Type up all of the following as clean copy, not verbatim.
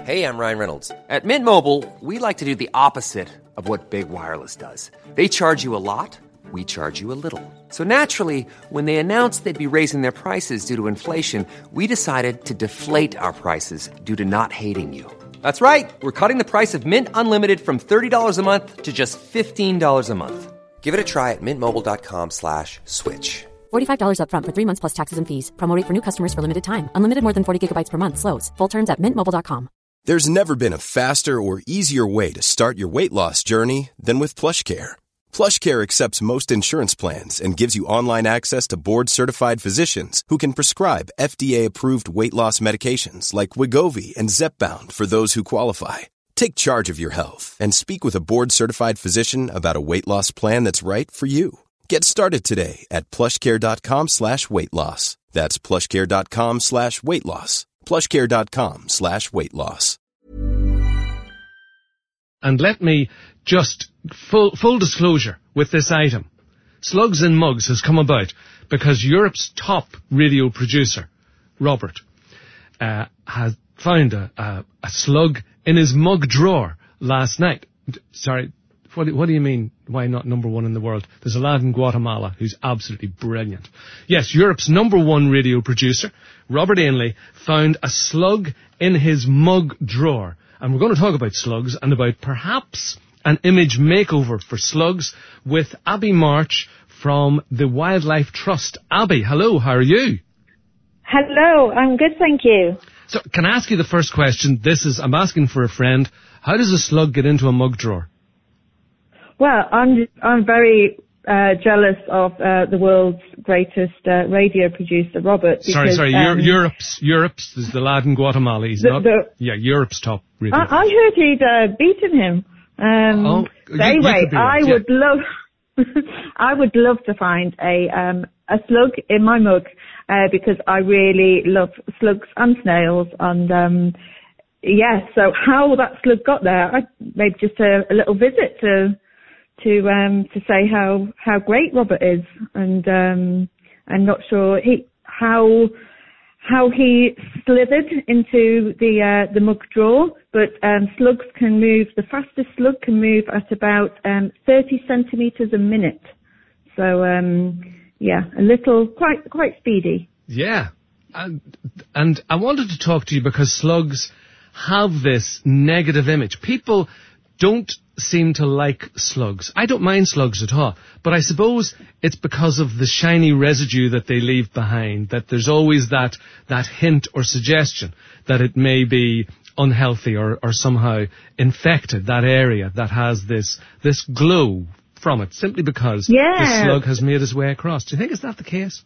Hey, I'm Ryan Reynolds. At Mint Mobile, we like to do the opposite of what Big Wireless does. They charge you a lot, we charge you a little. So naturally, when they announced they'd be raising their prices due to inflation, we decided to deflate our prices due to not hating you. That's right. We're cutting the price of Mint Unlimited from $30 a month to just $15 a month. Give it a try at mintmobile.com/switch. $45 up front for 3 months plus taxes and fees. Promo rate for new customers for limited time. Unlimited more than 40 gigabytes per month. Slows full terms at mintmobile.com. There's never been a faster or easier way to start your weight loss journey than with PlushCare. PlushCare accepts most insurance plans and gives you online access to board-certified physicians who can prescribe FDA-approved weight loss medications like Wegovy and Zepbound for those who qualify. Take charge of your health and speak with a board-certified physician about a weight loss plan that's right for you. Get started today at plushcare.com/weight loss. That's plushcare.com/weight loss. plushcare.com/weight-loss. And let me just, full disclosure with this item. Slugs and Mugs has come about because Europe's top radio producer, Robert, has found a slug in his mug drawer last night. Sorry, what do you mean, why not number one in the world? There's a lad in Guatemala who's absolutely brilliant. Yes, Europe's number one radio producer, Robert Ainley, found a slug in his mug drawer. And we're going to talk about slugs and about perhaps an image makeover for slugs with Abby March from the Wildlife Trust. Abby, hello, how are you? Hello, I'm good, thank you. So, can I ask you the first question? I'm asking for a friend. How does a slug get into a mug drawer? Well, I'm very jealous of the world's greatest radio producer, Robert. Because, Europe's. There's the lad in Guatemala. He's Europe's top radio. I heard he'd beaten him. Anyway, I would love to find a slug in my mug because I really love slugs and snails. And so how that slug got there, maybe just a little visit to say how great Robert is, and I'm not sure how he slithered into the mug drawer, but slugs can move. The fastest slug can move at about 30 centimeters a minute. So a little quite speedy. Yeah, and I wanted to talk to you because slugs have this negative image. People don't seem to like slugs. I don't mind slugs at all, but I suppose it's because of the shiny residue that they leave behind, that there's always that hint or suggestion that it may be unhealthy or somehow infected, that area that has this glow from it, simply because the slug has made its way across. Do you think is that the case?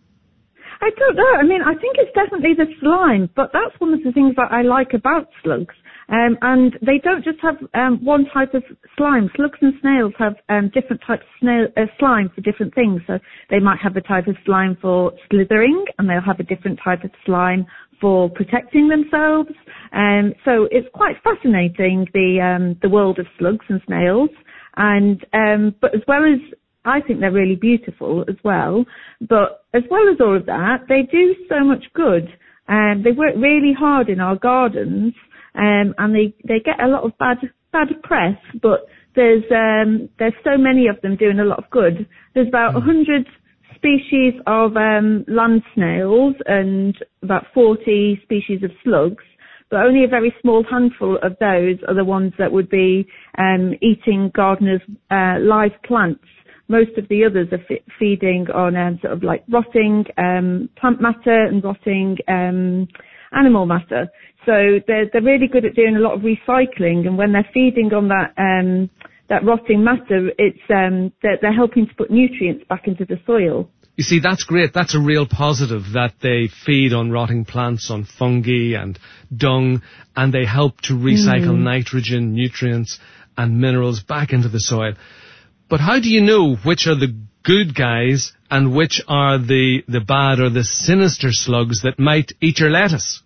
I don't know. I mean, I think it's definitely the slime, but that's one of the things that I like about slugs. And they don't just have one type of slime. Slugs and snails have different types of slime for different things. So they might have a type of slime for slithering, and they'll have a different type of slime for protecting themselves. So it's quite fascinating, the world of slugs and snails. And but as well as, I think they're really beautiful as well. But as well as all of that, they do so much good. They work really hard in our gardens. And they get a lot of bad press, but there's so many of them doing a lot of good. There's about 100 species of land snails and about 40 species of slugs, but only a very small handful of those are the ones that would be eating gardeners' live plants. Most of the others are feeding on sort of like rotting plant matter and rotting animal matter. So they're really good at doing a lot of recycling, and when they're feeding on that rotting matter, it's they're helping to put nutrients back into the soil. You see, that's great. That's a real positive, that they feed on rotting plants, on fungi and dung, and they help to recycle nitrogen, nutrients and minerals back into the soil. But how do you know which are the good guys and which are the bad or the sinister slugs that might eat your lettuce?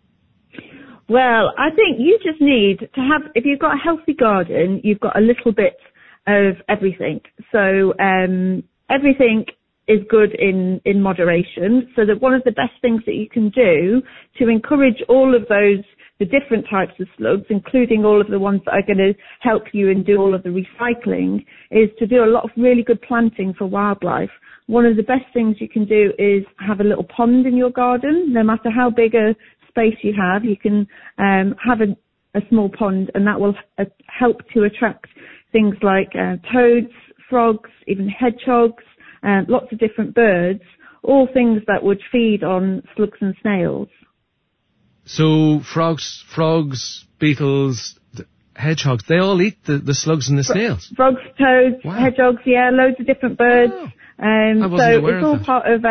Well, I think you just need to have, if you've got a healthy garden, you've got a little bit of everything. So everything is good in moderation. So that one of the best things that you can do to encourage all of those the different types of slugs, including all of the ones that are going to help you and do all of the recycling, is to do a lot of really good planting for wildlife. One of the best things you can do is have a little pond in your garden. No matter how big a space you have, you can have a small pond, and that will help to attract things like toads, frogs, even hedgehogs, lots of different birds, all things that would feed on slugs and snails. So frogs, beetles, hedgehogs, they all eat the slugs and the snails? Frogs, toads, hedgehogs, loads of different birds. Wow. So it's all part of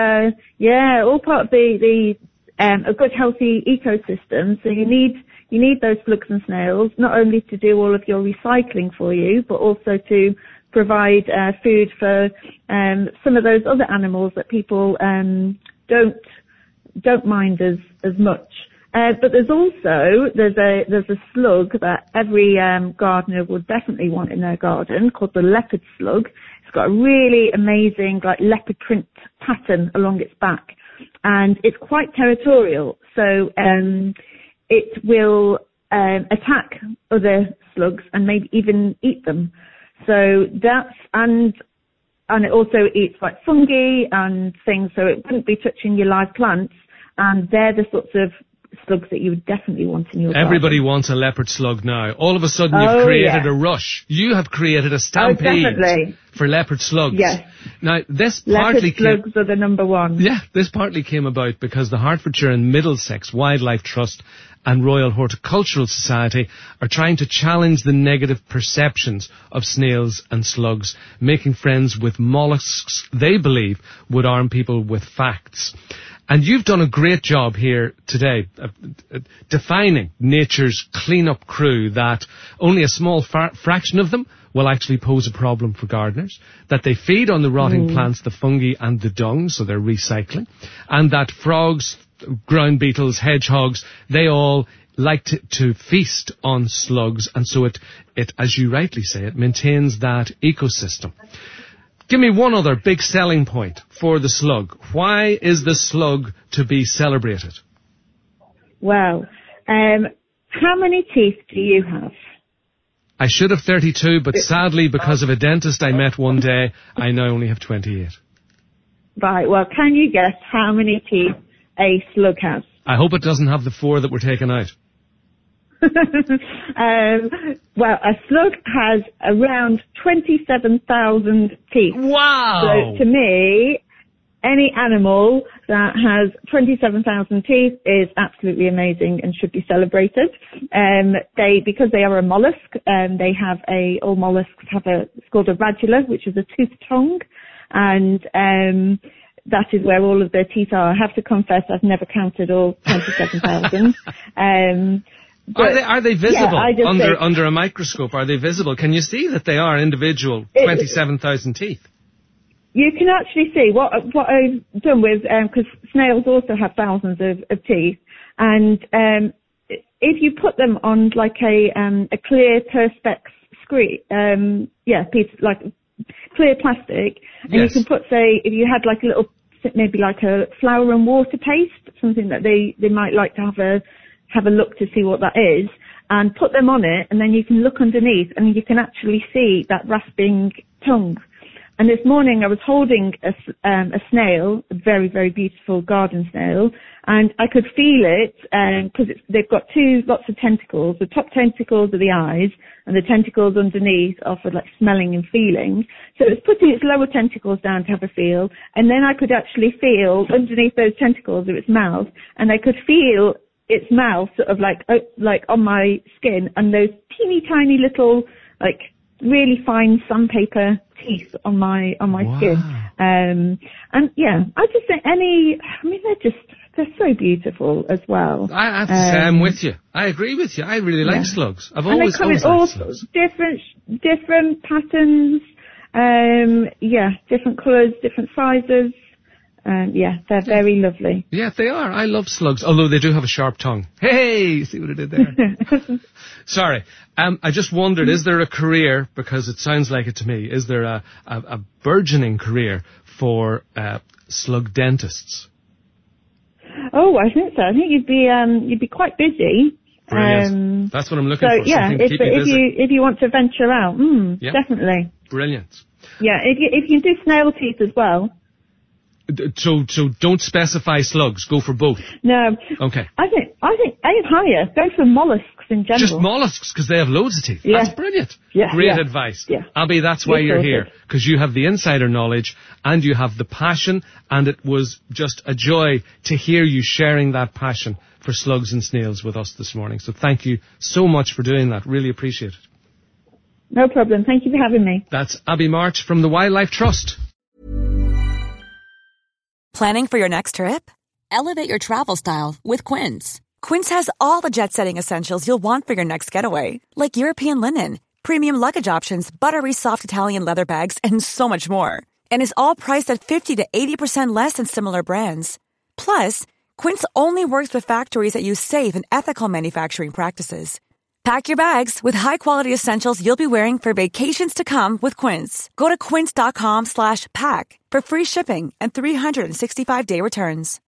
the a good healthy ecosystem. So you need those slugs and snails not only to do all of your recycling for you, but also to provide food for some of those other animals that people don't mind as much. But there's a slug that every gardener would definitely want in their garden, called the leopard slug. It's got a really amazing leopard print pattern along its back, and it's quite territorial. So it will attack other slugs and maybe even eat them. So and it also eats like fungi and things. So it wouldn't be touching your live plants, and they're the sorts of slugs that you would definitely want in your garden. Everybody wants a leopard slug now. All of a sudden you've created a rush. You have created a stampede for leopard slugs. Yes. Now this leopard slugs are the number one. Yeah, this partly came about because the Hertfordshire and Middlesex Wildlife Trust and Royal Horticultural Society are trying to challenge the negative perceptions of snails and slugs, making friends with mollusks they believe would arm people with facts. And you've done a great job here today defining nature's clean-up crew, that only a small fraction of them will actually pose a problem for gardeners, that they feed on the rotting plants, the fungi and the dung, so they're recycling, and that frogs, ground beetles, hedgehogs, they all like to feast on slugs, and so it, as you rightly say, it maintains that ecosystem. Give me one other big selling point for the slug. Why is the slug to be celebrated? Well, how many teeth do you have? I should have 32, but sadly, because of a dentist I met one day, I now only have 28. Right, well, can you guess how many teeth a slug has? I hope it doesn't have the 4 that were taken out. Well, a slug has around 27,000 teeth. Wow! So to me, any animal that has 27,000 teeth is absolutely amazing and should be celebrated. Because they are a mollusk, all mollusks have it's called a radula, which is a toothed tongue, and that is where all of their teeth are. I have to confess, I've never counted all 27,000. Are they visible under a microscope? Are they visible? Can you see that they are individual 27,000 teeth? You can actually see what I've done with, because snails also have thousands of teeth, and if you put them on like a clear perspex screen, piece like clear plastic, and you can put, say, if you had like a little, maybe like a flour and water paste, something that they might like to have a look to see what that is, and put them on it, and then you can look underneath and you can actually see that rasping tongue. And this morning I was holding a snail, a very, very beautiful garden snail, and I could feel it, because they've got lots of tentacles. The top tentacles are the eyes, and the tentacles underneath are for like smelling and feeling. So it was putting its lower tentacles down to have a feel, and then I could actually feel underneath those tentacles of its mouth, and I could feel its mouth sort of like on my skin, and those teeny tiny little, like, really fine sandpaper teeth on my skin. And yeah, I just think they're so beautiful as well. I have to say I'm with you. I agree with you. I really like slugs. I've always liked slugs. Different patterns, different colours, different sizes. They're very lovely. Yeah, they are. I love slugs, although they do have a sharp tongue. Hey, see what I did there? Sorry. I just wondered, is there a career, because it sounds like it to me, is there a burgeoning career for slug dentists? Oh, I think so. I think you'd be quite busy. Brilliant. That's what I'm looking for. Yeah, something to keep you busy. if you want to venture out, definitely. Brilliant. Yeah, if you do snail teeth as well. So don't specify slugs. Go for both. No. Okay. I think aim higher. Go for mollusks in general. Just mollusks, because they have loads of teeth. Yeah. That's brilliant. Yeah. Great advice. Yeah. Abby, that's why you're here, because you have the insider knowledge and you have the passion, and it was just a joy to hear you sharing that passion for slugs and snails with us this morning. So thank you so much for doing that. Really appreciate it. No problem. Thank you for having me. That's Abby March from the Wildlife Trust. Planning for your next trip? Elevate your travel style with Quince. Quince has all the jet-setting essentials you'll want for your next getaway, like European linen, premium luggage options, buttery soft Italian leather bags, and so much more. And is all priced at 50 to 80% less than similar brands. Plus, Quince only works with factories that use safe and ethical manufacturing practices. Pack your bags with high-quality essentials you'll be wearing for vacations to come with Quince. Go to quince.com/pack for free shipping and 365-day returns.